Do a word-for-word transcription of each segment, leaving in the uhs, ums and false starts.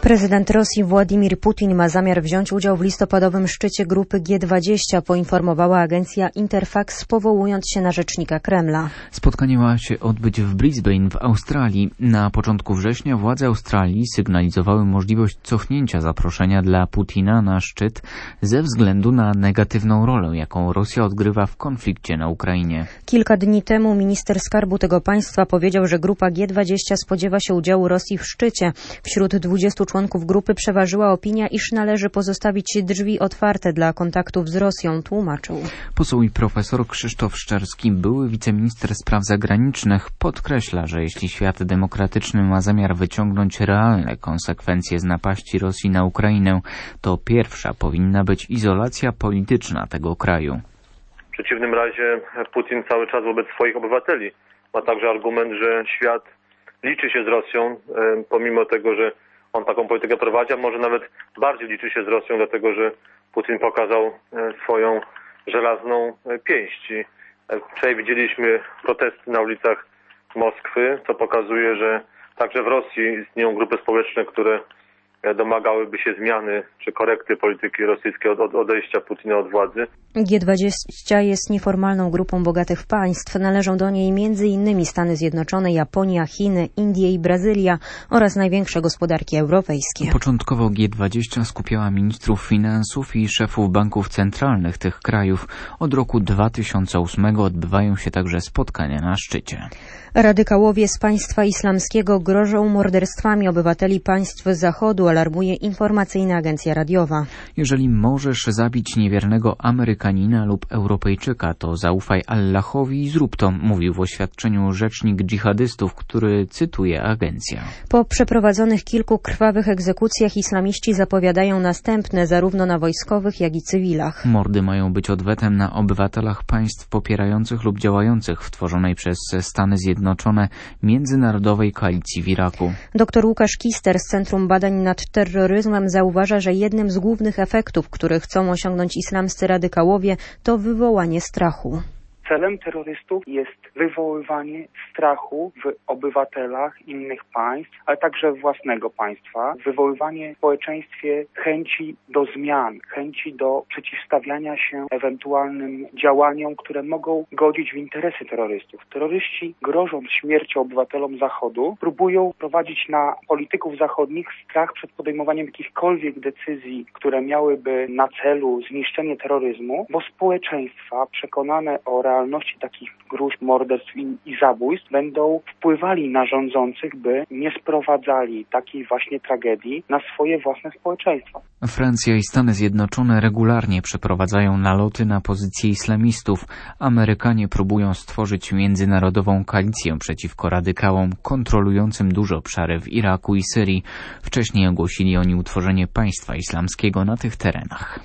Prezydent Rosji Władimir Putin ma zamiar wziąć udział w listopadowym szczycie grupy G dwadzieścia, poinformowała agencja Interfax, powołując się na rzecznika Kremla. Spotkanie ma się odbyć w Brisbane w Australii. Na początku września władze Australii sygnalizowały możliwość cofnięcia zaproszenia dla Putina na szczyt ze względu na negatywną rolę, jaką Rosja odgrywa w konflikcie na Ukrainie. Kilka dni temu minister skarbu tego państwa powiedział, że grupa G dwadzieścia spodziewa się udziału Rosji w szczycie. Wśród dwudziestu członków grupy przeważyła opinia, iż należy pozostawić drzwi otwarte dla kontaktów z Rosją, tłumaczył. Poseł i profesor Krzysztof Szczerski, były wiceminister spraw zagranicznych, podkreśla, że jeśli świat demokratyczny ma zamiar wyciągnąć realne konsekwencje z napaści Rosji na Ukrainę, to pierwsza powinna być izolacja polityczna tego kraju. W przeciwnym razie Putin cały czas wobec swoich obywateli ma także argument, że świat liczy się z Rosją, pomimo tego, że on taką politykę prowadzi, a może nawet bardziej liczy się z Rosją, dlatego że Putin pokazał swoją żelazną pięść. Wczoraj widzieliśmy protesty na ulicach Moskwy, co pokazuje, że także w Rosji istnieją grupy społeczne, które domagałyby się zmiany czy korekty polityki rosyjskiej od odejścia Putina od władzy. G dwadzieścia jest nieformalną grupą bogatych państw. Należą do niej między innymi Stany Zjednoczone, Japonia, Chiny, Indie i Brazylia oraz największe gospodarki europejskie. Początkowo G dwadzieścia skupiała ministrów finansów i szefów banków centralnych tych krajów. Od roku dwa tysiące ósmego odbywają się także spotkania na szczycie. Radykałowie z państwa islamskiego grożą morderstwami obywateli państw Zachodu, alarmuje informacyjna agencja radiowa. Jeżeli możesz zabić niewiernego Amerykanina lub Europejczyka, to zaufaj Allahowi i zrób to, mówił w oświadczeniu rzecznik dżihadystów, który cytuje agencja. Po przeprowadzonych kilku krwawych egzekucjach islamiści zapowiadają następne zarówno na wojskowych, jak i cywilach. Mordy mają być odwetem na obywatelach państw popierających lub działających w tworzonej przez Stany Zjednoczone międzynarodowej koalicji w Iraku. Doktor Łukasz Kister z Centrum Badań nad Terroryzmem zauważa, że jednym z głównych efektów, które chcą osiągnąć islamscy radykałowie, to wywołanie strachu. Celem terrorystów jest wywoływanie strachu w obywatelach innych państw, ale także własnego państwa, wywoływanie w społeczeństwie chęci do zmian, chęci do przeciwstawiania się ewentualnym działaniom, które mogą godzić w interesy terrorystów. Terroryści, grożąc śmiercią obywatelom Zachodu, próbują prowadzić na polityków zachodnich strach przed podejmowaniem jakichkolwiek decyzji, które miałyby na celu zniszczenie terroryzmu, bo społeczeństwa przekonane o realności takich gruźb, morderstw i, i zabójstw będą wpływali na rządzących, by nie sprowadzali takiej właśnie tragedii na swoje własne społeczeństwa. Francja i Stany Zjednoczone regularnie przeprowadzają naloty na pozycje islamistów. Amerykanie próbują stworzyć międzynarodową koalicję przeciwko radykałom kontrolującym duże obszary w Iraku i Syrii. Wcześniej ogłosili oni utworzenie państwa islamskiego na tych terenach.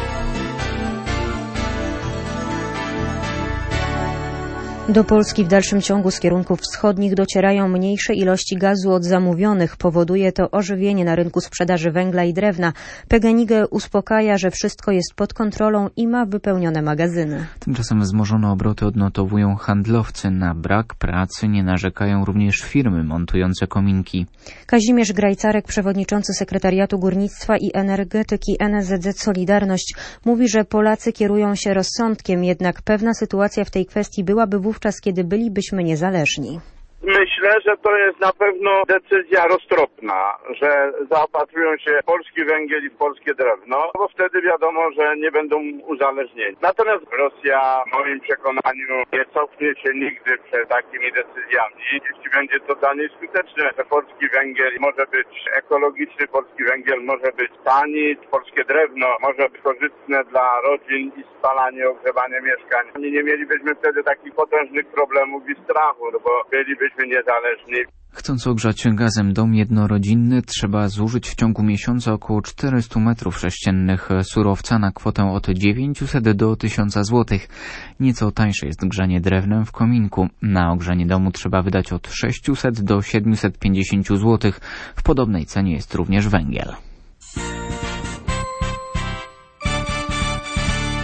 Do Polski w dalszym ciągu z kierunków wschodnich docierają mniejsze ilości gazu od zamówionych. Powoduje to ożywienie na rynku sprzedaży węgla i drewna. P G N I G uspokajia, że wszystko jest pod kontrolą i ma wypełnione magazyny. Tymczasem wzmożone obroty odnotowują handlowcy. Na brak pracy nie narzekają również firmy montujące kominki. Kazimierz Grajcarek, przewodniczący Sekretariatu Górnictwa i Energetyki N S Z Z Solidarność, mówi, że Polacy kierują się rozsądkiem, jednak pewna sytuacja w tej kwestii byłaby wówczas wówczas, kiedy bylibyśmy niezależni. Myślę, że to jest na pewno decyzja roztropna, że zaopatrują się w polski węgiel i w polskie drewno, bo wtedy wiadomo, że nie będą uzależnieni. Natomiast Rosja, w moim przekonaniu, nie cofnie się nigdy przed takimi decyzjami. Jeśli będzie to dla niej skuteczne, że polski węgiel może być ekologiczny, polski węgiel może być tani, polskie drewno może być korzystne dla rodzin i spalanie, ogrzewanie mieszkań. Nie mielibyśmy wtedy takich potężnych problemów i strachu, no bo bylibyśmy niezależni. Chcąc ogrzać gazem dom jednorodzinny, trzeba zużyć w ciągu miesiąca około czterysta metrów sześciennych surowca na kwotę od dziewięćset do tysiąca złotych. Nieco tańsze jest grzanie drewnem w kominku. Na ogrzanie domu trzeba wydać od sześćset do siedmiuset pięćdziesięciu złotych. W podobnej cenie jest również węgiel.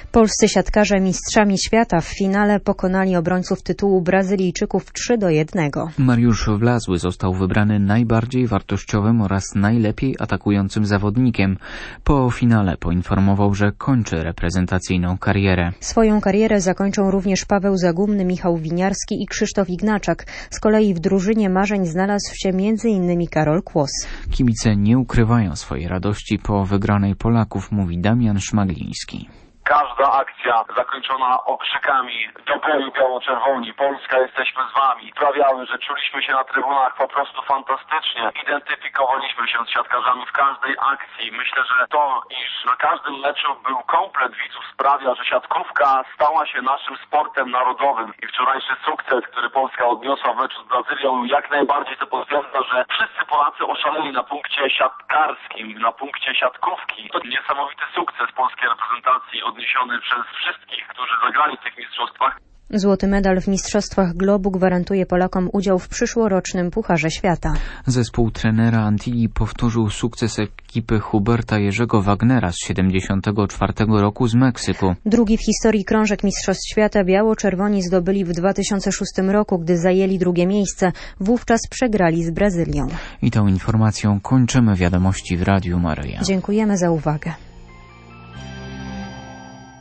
Polscy siatkarze mistrzami świata w finale pokonali obrońców tytułu Brazylijczyków trzy do jednego. Mariusz Wlazły został wybrany najbardziej wartościowym oraz najlepiej atakującym zawodnikiem. Po finale poinformował, że kończy reprezentacyjną karierę. Swoją karierę zakończą również Paweł Zagumny, Michał Winiarski i Krzysztof Ignaczak. Z kolei w drużynie marzeń znalazł się między innymi Karol Kłos. Kibice nie ukrywają swojej radości po wygranej Polaków, mówi Damian Szmagliński. Każda akcja zakończona okrzykami do boju biało-czerwoni, Polska, jesteśmy z wami. Sprawiały, że czuliśmy się na trybunach po prostu fantastycznie. Identyfikowaliśmy się z siatkarzami w każdej akcji. Myślę, że to, iż na każdym meczu był komplet widzów, sprawia, że siatkówka stała się naszym sportem narodowym. I wczorajszy sukces, który Polska odniosła w meczu z Brazylią, jak najbardziej to potwierdza, że wszyscy Polacy oszaleli na punkcie siatkarskim, na punkcie siatkówki. To niesamowity sukces polskiej reprezentacji odniesiony przez wszystkich, którzy zagrali w tych mistrzostwach. Złoty medal w Mistrzostwach Globu gwarantuje Polakom udział w przyszłorocznym Pucharze Świata. Zespół trenera Antilii powtórzył sukces ekipy Huberta Jerzego Wagnera z siedemdziesiątego czwartego roku z Meksyku. Drugi w historii krążek Mistrzostw Świata biało-czerwoni zdobyli w dwa tysiące szóstym roku, gdy zajęli drugie miejsce. Wówczas przegrali z Brazylią. I tą informacją kończymy wiadomości w Radiu Maryja. Dziękujemy za uwagę.